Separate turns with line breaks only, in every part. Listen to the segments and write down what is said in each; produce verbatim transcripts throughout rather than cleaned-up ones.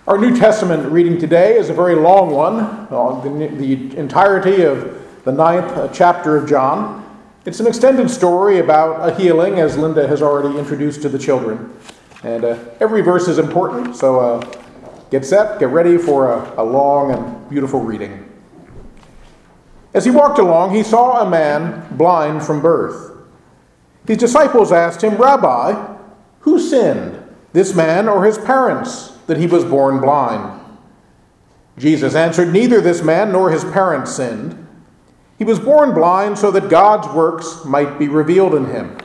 Our New Testament reading today is a very long one, uh, the, the entirety of the ninth uh, chapter of John. It's an extended story about a healing, as Linda has already introduced to the children. And uh, every verse is important, so uh, get set, get ready for a, a long and beautiful reading. As he walked along, he saw a man blind from birth. His disciples asked him, "Rabbi, who sinned, this man or his parents, that he was born blind?" Jesus answered, "Neither this man nor his parents sinned. He was born blind so that God's works might be revealed in him.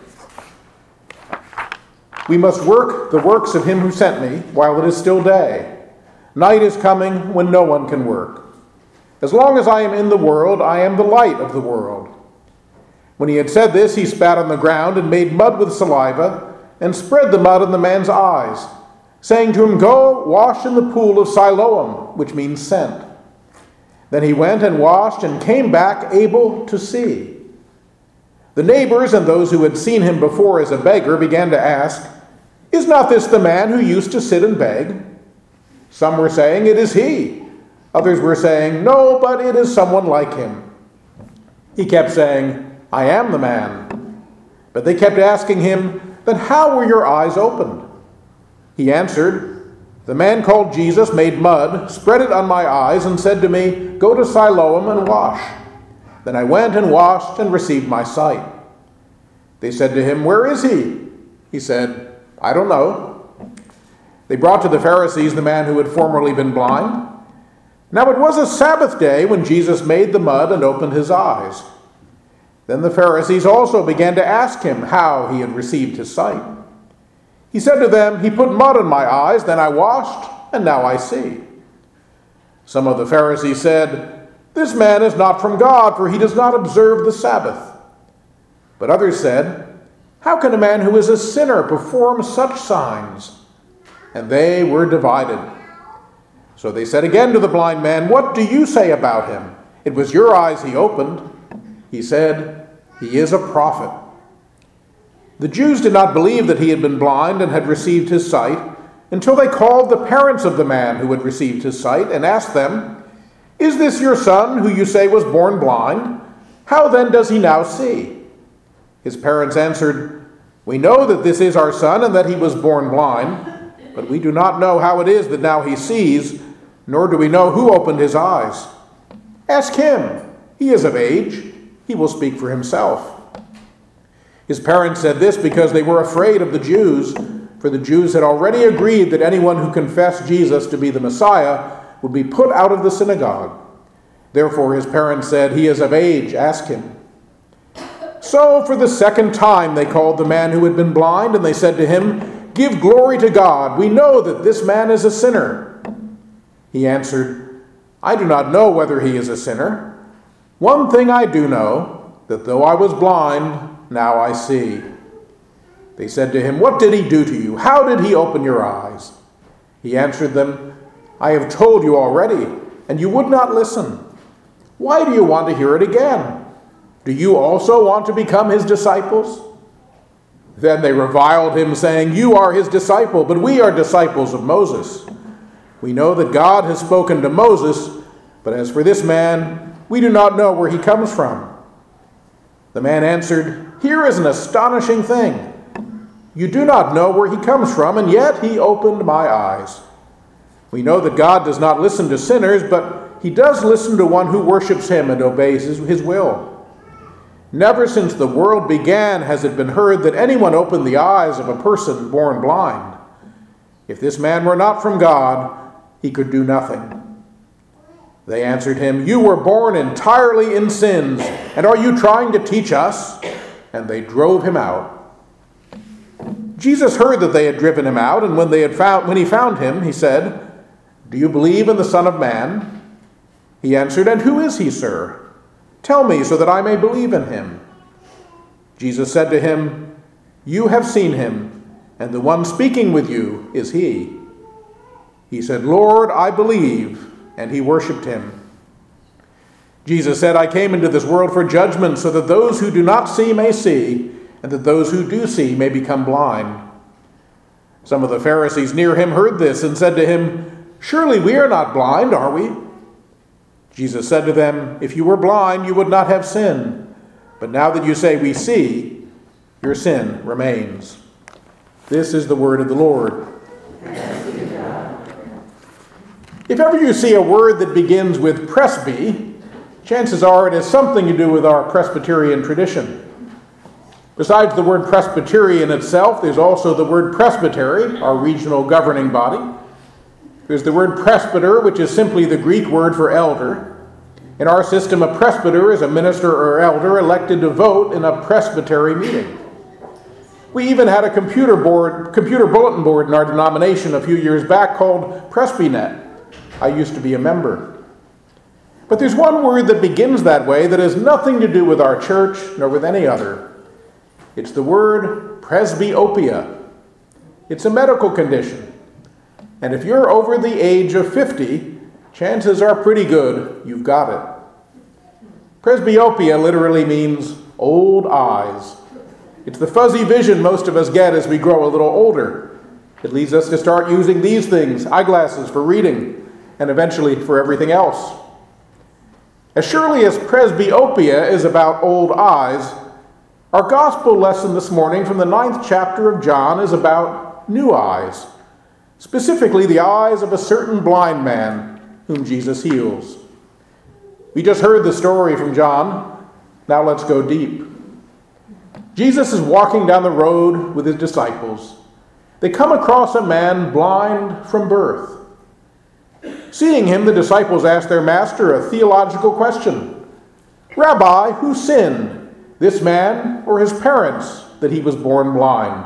We must work the works of him who sent me while it is still day. Night is coming when no one can work. As long as I am in the world, I am the light of the world." When he had said this, he spat on the ground and made mud with saliva and spread the mud in the man's eyes, saying to him, "Go wash in the pool of Siloam," which means sent. Then he went and washed and came back able to see. The neighbors and those who had seen him before as a beggar began to ask, "Is not this the man who used to sit and beg?" Some were saying, "It is he." Others were saying, "No, but it is someone like him." He kept saying, "I am the man." But they kept asking him, "Then how were your eyes opened?" He answered, "The man called Jesus made mud, spread it on my eyes, and said to me, 'Go to Siloam and wash.' Then I went and washed and received my sight." They said to him, "Where is he?" He said, "I don't know." They brought to the Pharisees the man who had formerly been blind. Now it was a Sabbath day when Jesus made the mud and opened his eyes. Then the Pharisees also began to ask him how he had received his sight. He said to them, "He put mud on my eyes, then I washed, and now I see." Some of the Pharisees said, "This man is not from God, for he does not observe the Sabbath." But others said, "How can a man who is a sinner perform such signs?" And they were divided. So they said again to the blind man, "What do you say about him? It was your eyes he opened." He said, "He is a prophet." The Jews did not believe that he had been blind and had received his sight until they called the parents of the man who had received his sight and asked them, "Is this your son who you say was born blind? How then does he now see?" His parents answered, "We know that this is our son and that he was born blind, but we do not know how it is that now he sees, nor do we know who opened his eyes. Ask him. He is of age. He will speak for himself." His parents said this because they were afraid of the Jews, for the Jews had already agreed that anyone who confessed Jesus to be the Messiah would be put out of the synagogue. Therefore his parents said, "He is of age, ask him." So for the second time they called the man who had been blind, and they said to him, "Give glory to God. We know that this man is a sinner." He answered, "I do not know whether he is a sinner. One thing I do know, that though I was blind, now I see." They said to him, "What did he do to you? How did he open your eyes?" He answered them, "I have told you already, and you would not listen. Why do you want to hear it again? Do you also want to become his disciples?" Then they reviled him, saying, "You are his disciple, but we are disciples of Moses. We know that God has spoken to Moses, but as for this man, we do not know where he comes from." The man answered, "Here is an astonishing thing. You do not know where he comes from, and yet he opened my eyes. We know that God does not listen to sinners, but he does listen to one who worships him and obeys his, his will. Never since the world began has it been heard that anyone opened the eyes of a person born blind. If this man were not from God, he could do nothing." They answered him, "You were born entirely in sins, and are you trying to teach us?" And they drove him out. Jesus heard that they had driven him out, and when they had found when he found him, he said, "Do you believe in the Son of Man?" He answered, "And who is he, sir? Tell me so that I may believe in him." Jesus said to him, "You have seen him, and the one speaking with you is he." He said, "Lord, I believe," and he worshipped him. Jesus said, "I came into this world for judgment, so that those who do not see may see, and that those who do see may become blind." Some of the Pharisees near him heard this and said to him, Surely we are not blind, are we?" Jesus said to them, "If you were blind, you would not have sin. But now that you say we see, your sin remains." This is the word of the Lord. If ever you see a word that begins with presby, chances are it has something to do with our Presbyterian tradition. Besides the word Presbyterian itself, there's also the word presbytery, our regional governing body. There's the word presbyter, which is simply the Greek word for elder. In our system, a presbyter is a minister or elder elected to vote in a presbytery meeting. We even had a computer board, computer bulletin board in our denomination a few years back called PresbyNet. I used to be a member. But there's one word that begins that way that has nothing to do with our church nor with any other. It's the word presbyopia. It's a medical condition. And if you're over the age of fifty, chances are pretty good you've got it. Presbyopia literally means old eyes. It's the fuzzy vision most of us get as we grow a little older. It leads us to start using these things, eyeglasses for reading, and eventually for everything else. As surely as presbyopia is about old eyes, our gospel lesson this morning from the ninth chapter of John is about new eyes, specifically the eyes of a certain blind man whom Jesus heals. We just heard the story from John. Now let's go deep. Jesus is walking down the road with his disciples. They come across a man blind from birth. Seeing him, the disciples ask their master a theological question. "Rabbi, who sinned, this man or his parents, that he was born blind?"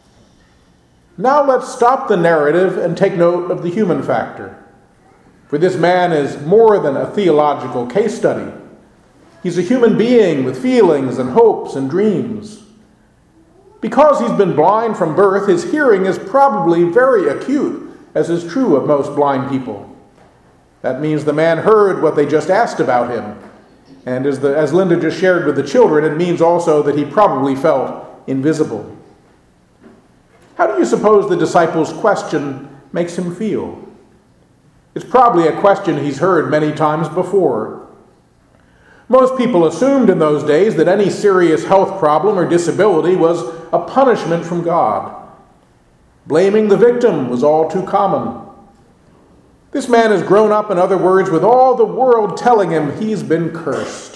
Now let's stop the narrative and take note of the human factor. For this man is more than a theological case study. He's a human being with feelings and hopes and dreams. Because he's been blind from birth, his hearing is probably very acute, as is true of most blind people. That means the man heard what they just asked about him. And as, the, as Linda just shared with the children, it means also that he probably felt invisible. How do you suppose the disciples' question makes him feel? It's probably a question he's heard many times before. Most people assumed in those days that any serious health problem or disability was a punishment from God. Blaming the victim was all too common. This man has grown up, in other words, with all the world telling him he's been cursed.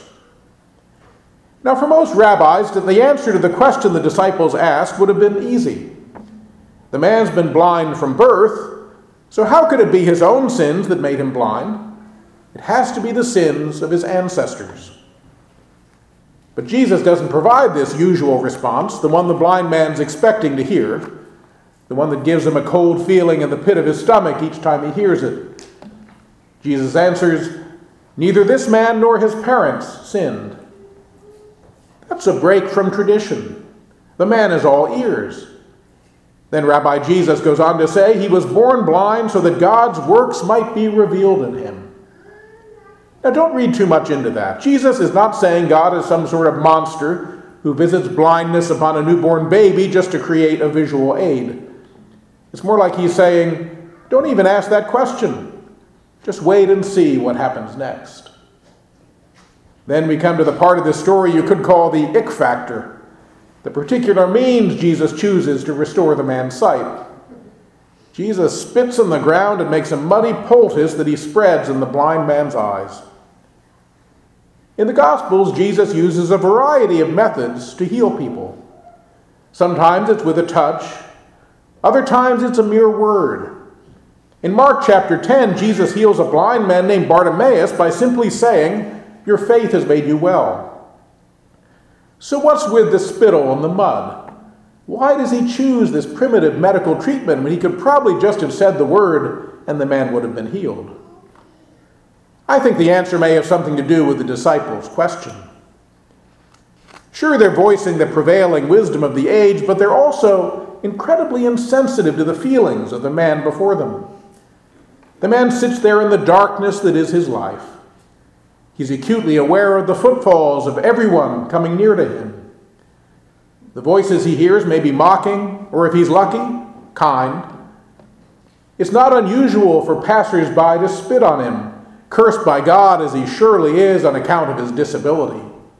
Now, for most rabbis, the answer to the question the disciples asked would have been easy. The man's been blind from birth, so how could it be his own sins that made him blind? It has to be the sins of his ancestors. But Jesus doesn't provide this usual response, the one the blind man's expecting to hear, the one that gives him a cold feeling in the pit of his stomach each time he hears it. Jesus answers, "Neither this man nor his parents sinned." That's a break from tradition. The man is all ears. Then Rabbi Jesus goes on to say, he was born blind so that God's works might be revealed in him. Now don't read too much into that. Jesus is not saying God is some sort of monster who visits blindness upon a newborn baby just to create a visual aid. It's more like he's saying, don't even ask that question. Just wait and see what happens next. Then we come to the part of the story you could call the ick factor, the particular means Jesus chooses to restore the man's sight. Jesus spits on the ground and makes a muddy poultice that he spreads in the blind man's eyes. In the Gospels, Jesus uses a variety of methods to heal people. Sometimes it's with a touch. Other times it's a mere word. In Mark chapter ten, Jesus heals a blind man named Bartimaeus by simply saying, "Your faith has made you well." So what's with the spittle and the mud? Why does he choose this primitive medical treatment when he could probably just have said the word and the man would have been healed? I think the answer may have something to do with the disciples' question. Sure, they're voicing the prevailing wisdom of the age, but they're also incredibly insensitive to the feelings of the man before them. The man sits there in the darkness that is his life. He's acutely aware of the footfalls of everyone coming near to him. The voices he hears may be mocking, or if he's lucky, kind. It's not unusual for passers-by to spit on him, cursed by God as he surely is on account of his disability.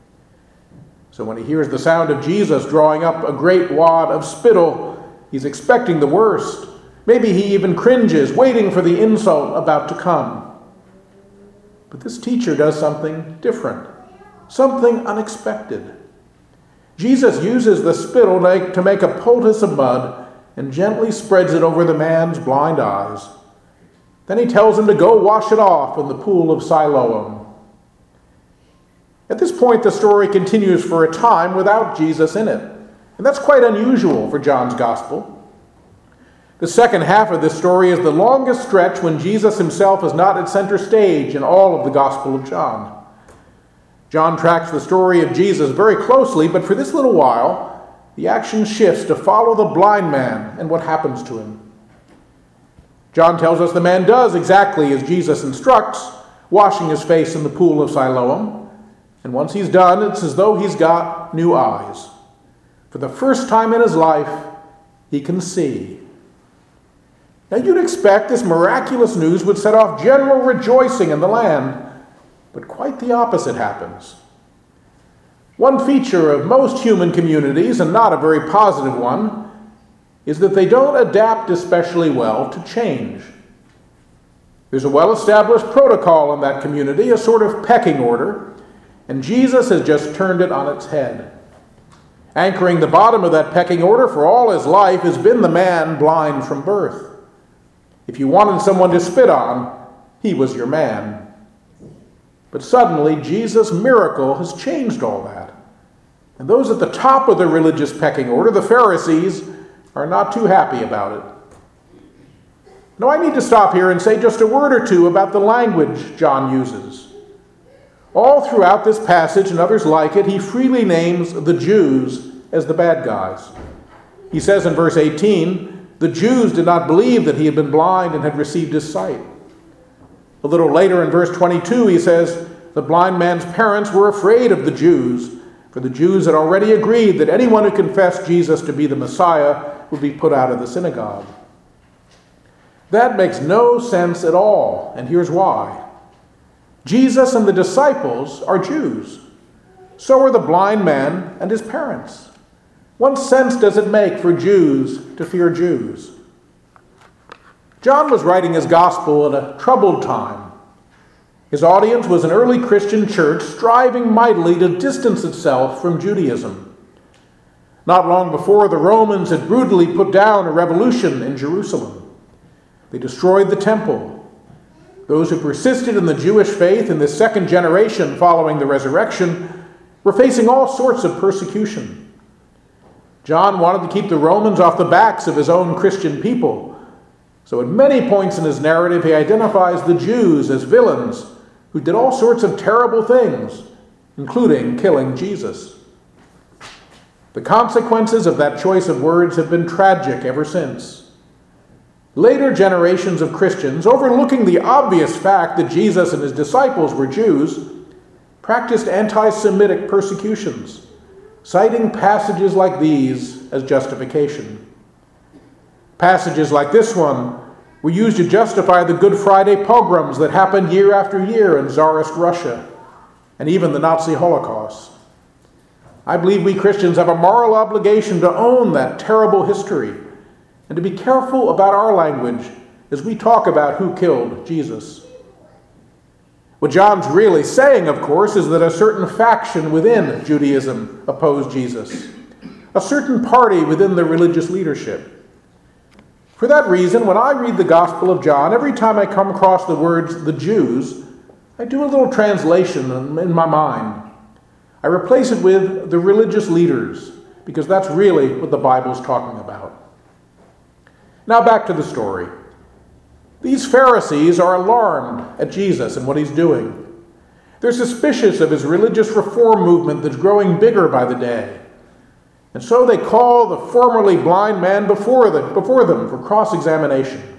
So when he hears the sound of Jesus drawing up a great wad of spittle, he's expecting the worst. Maybe he even cringes, waiting for the insult about to come. But this teacher does something different, something unexpected. Jesus uses the spittle to make a poultice of mud and gently spreads it over the man's blind eyes. Then he tells him to go wash it off in the pool of Siloam. At this point, the story continues for a time without Jesus in it, and that's quite unusual for John's gospel. The second half of this story is the longest stretch when Jesus himself is not at center stage in all of the Gospel of John. John tracks the story of Jesus very closely, but for this little while, the action shifts to follow the blind man and what happens to him. John tells us the man does exactly as Jesus instructs, washing his face in the pool of Siloam, and once he's done, it's as though he's got new eyes. For the first time in his life, he can see. Now you'd expect this miraculous news would set off general rejoicing in the land, but quite the opposite happens. One feature of most human communities, and not a very positive one, is that they don't adapt especially well to change. There's a well-established protocol in that community, a sort of pecking order, and Jesus has just turned it on its head. Anchoring the bottom of that pecking order for all his life has been the man blind from birth. If you wanted someone to spit on, he was your man. But suddenly, Jesus' miracle has changed all that. And those at the top of the religious pecking order, the Pharisees, are not too happy about it. Now, I need to stop here and say just a word or two about the language John uses. All throughout this passage and others like it, he freely names the Jews as the bad guys. He says in verse eighteen, the Jews did not believe that he had been blind and had received his sight. A little later in verse twenty-two, he says, the blind man's parents were afraid of the Jews, for the Jews had already agreed that anyone who confessed Jesus to be the Messiah would be put out of the synagogue. That makes no sense at all, and here's why. Jesus and the disciples are Jews. So are the blind man and his parents. What sense does it make for Jews to fear Jews? John was writing his gospel at a troubled time. His audience was an early Christian church striving mightily to distance itself from Judaism. Not long before, the Romans had brutally put down a revolution in Jerusalem. They destroyed the temple. Those who persisted in the Jewish faith in the second generation following the resurrection were facing all sorts of persecution. John wanted to keep the Romans off the backs of his own Christian people. So at many points in his narrative, he identifies the Jews as villains who did all sorts of terrible things, including killing Jesus. The consequences of that choice of words have been tragic ever since. Later generations of Christians, overlooking the obvious fact that Jesus and his disciples were Jews, practiced anti-Semitic persecutions, citing passages like these as justification. Passages like this one were used to justify the Good Friday pogroms that happened year after year in Tsarist Russia, and even the Nazi Holocaust. I believe we Christians have a moral obligation to own that terrible history and to be careful about our language as we talk about who killed Jesus. What John's really saying, of course, is that a certain faction within Judaism opposed Jesus, a certain party within the religious leadership. For that reason, when I read the Gospel of John, every time I come across the words the Jews, I do a little translation in my mind. I replace it with the religious leaders, because that's really what the Bible's talking about. Now back to the story. These Pharisees are alarmed at Jesus and what he's doing. They're suspicious of his religious reform movement that's growing bigger by the day. And so they call the formerly blind man before them, before them for cross-examination.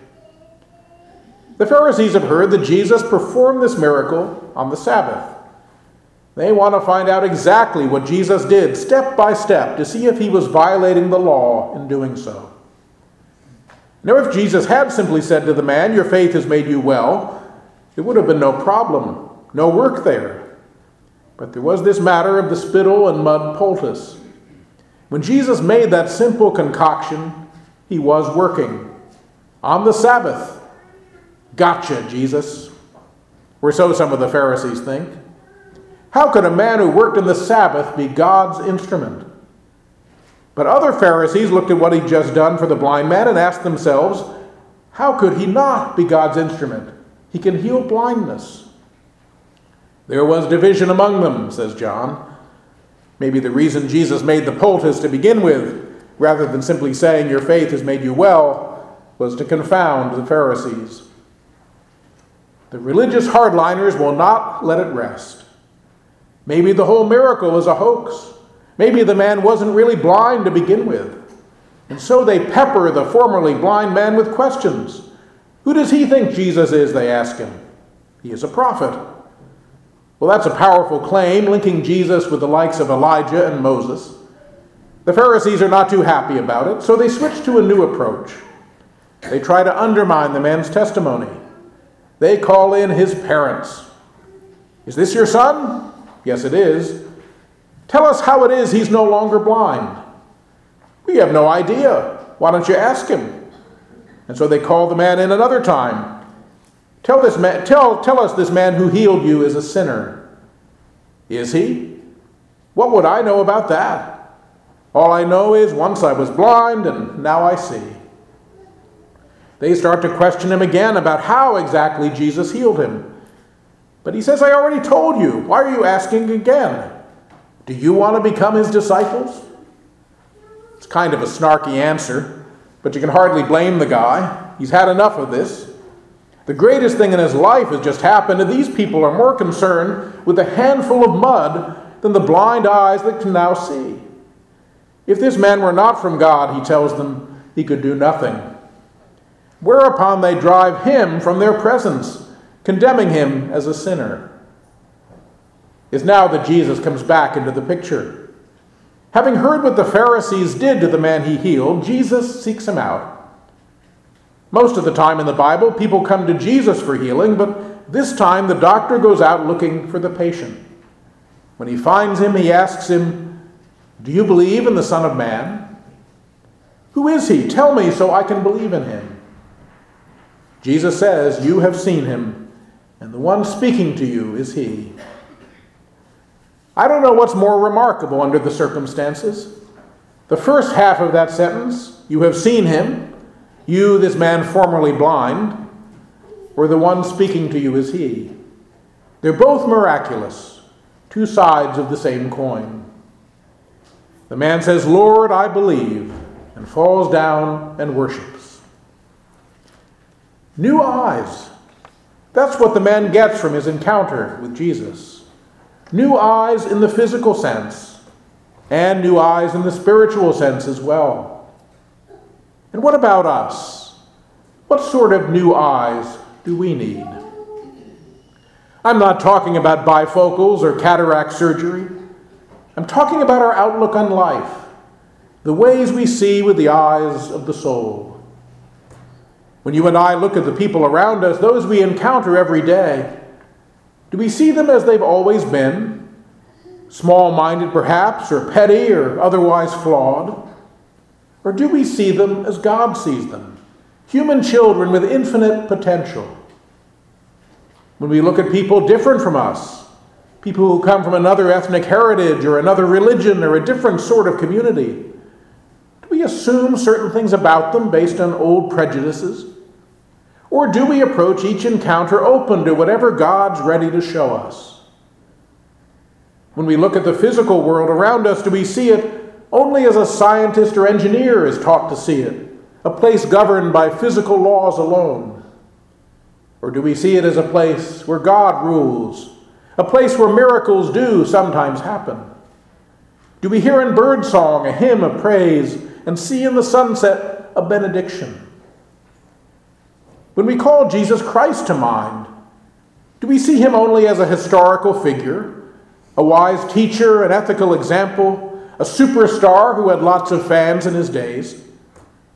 The Pharisees have heard that Jesus performed this miracle on the Sabbath. They want to find out exactly what Jesus did, step by step, to see if he was violating the law in doing so. Now, if Jesus had simply said to the man, "Your faith has made you well," there would have been no problem, no work there. But there was this matter of the spittle and mud poultice. When Jesus made that simple concoction, he was working. On the Sabbath. Gotcha, Jesus. Or so some of the Pharisees think. How could a man who worked in the Sabbath be God's instrument? But other Pharisees looked at what he'd just done for the blind man and asked themselves, how could he not be God's instrument? He can heal blindness. There was division among them, says John. Maybe the reason Jesus made the poultice to begin with, rather than simply saying, "Your faith has made you well," was to confound the Pharisees. The religious hardliners will not let it rest. Maybe the whole miracle is a hoax. Maybe the man wasn't really blind to begin with. And so they pepper the formerly blind man with questions. Who does he think Jesus is, they ask him. He is a prophet. Well, that's a powerful claim, linking Jesus with the likes of Elijah and Moses. The Pharisees are not too happy about it, so they switch to a new approach. They try to undermine the man's testimony. They call in his parents. "Is this your son?" "Yes, it is." "Tell us how it is he's no longer blind." "We have no idea. Why don't you ask him?" And so they call the man in another time. Tell this man, tell, tell us this man who healed you is a sinner. "Is he? What would I know about that? All I know is once I was blind and now I see." They start to question him again about how exactly Jesus healed him. But he says, "I already told you. Why are you asking again? Do you want to become his disciples?" It's kind of a snarky answer, but you can hardly blame the guy. He's had enough of this. The greatest thing in his life has just happened, and these people are more concerned with a handful of mud than the blind eyes that can now see. If this man were not from God, he tells them, he could do nothing. Whereupon they drive him from their presence, condemning him as a sinner. It's now that Jesus comes back into the picture. Having heard what the Pharisees did to the man he healed, Jesus seeks him out. Most of the time in the Bible, people come to Jesus for healing, but this time the doctor goes out looking for the patient. When he finds him, he asks him, "Do you believe in the Son of Man? Who is he? Tell me so I can believe in him." Jesus says, "You have seen him, and the one speaking to you is he." I don't know what's more remarkable under the circumstances. The first half of that sentence, "You have seen him, you, this man formerly blind," or the one speaking to you is he. They're both miraculous, two sides of the same coin. The man says, "Lord, I believe," and falls down and worships. New eyes. That's what the man gets from his encounter with Jesus. New eyes in the physical sense, and new eyes in the spiritual sense as well. And what about us? What sort of new eyes do we need? I'm not talking about bifocals or cataract surgery. I'm talking about our outlook on life, the ways we see with the eyes of the soul. When you and I look at the people around us, those we encounter every day, do we see them as they've always been? Small-minded perhaps, or petty, or otherwise flawed? Or do we see them as God sees them? Human children with infinite potential. When we look at people different from us, people who come from another ethnic heritage or another religion or a different sort of community, do we assume certain things about them based on old prejudices? Or do we approach each encounter open to whatever God's ready to show us? When we look at the physical world around us, do we see it only as a scientist or engineer is taught to see it, a place governed by physical laws alone? Or do we see it as a place where God rules, a place where miracles do sometimes happen? Do we hear in birdsong a hymn of praise and see in the sunset a benediction? When we call Jesus Christ to mind, do we see him only as a historical figure, a wise teacher, an ethical example, a superstar who had lots of fans in his days?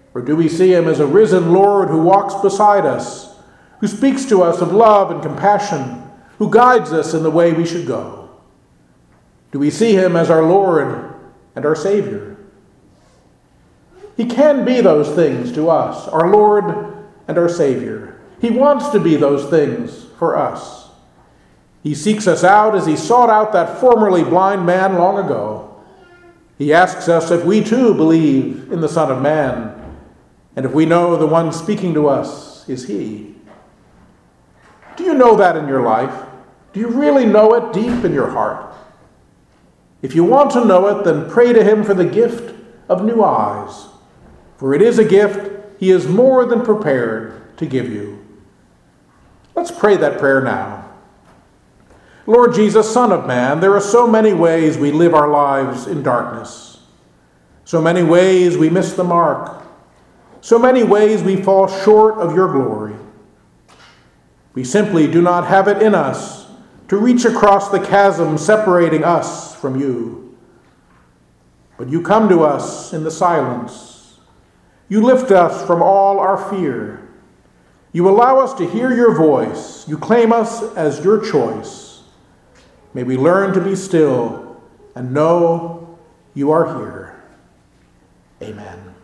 Or do we see him as a risen Lord who walks beside us, who speaks to us of love and compassion, who guides us in the way we should go? Do we see him as our Lord and our Savior? He can be those things to us, our Lord and our Savior. He wants to be those things for us. He seeks us out as he sought out that formerly blind man long ago. He asks us if we too believe in the Son of Man, and if we know the one speaking to us is he. Do you know that in your life? Do you really know it deep in your heart? If you want to know it, then pray to him for the gift of new eyes. For it is a gift he is more than prepared to give you. Let's pray that prayer now. Lord Jesus, Son of Man, there are so many ways we live our lives in darkness. So many ways we miss the mark. So many ways we fall short of your glory. We simply do not have it in us to reach across the chasm separating us from you. But you come to us in the silence. You lift us from all our fear. You allow us to hear your voice. You claim us as your choice. May we learn to be still and know you are here. Amen.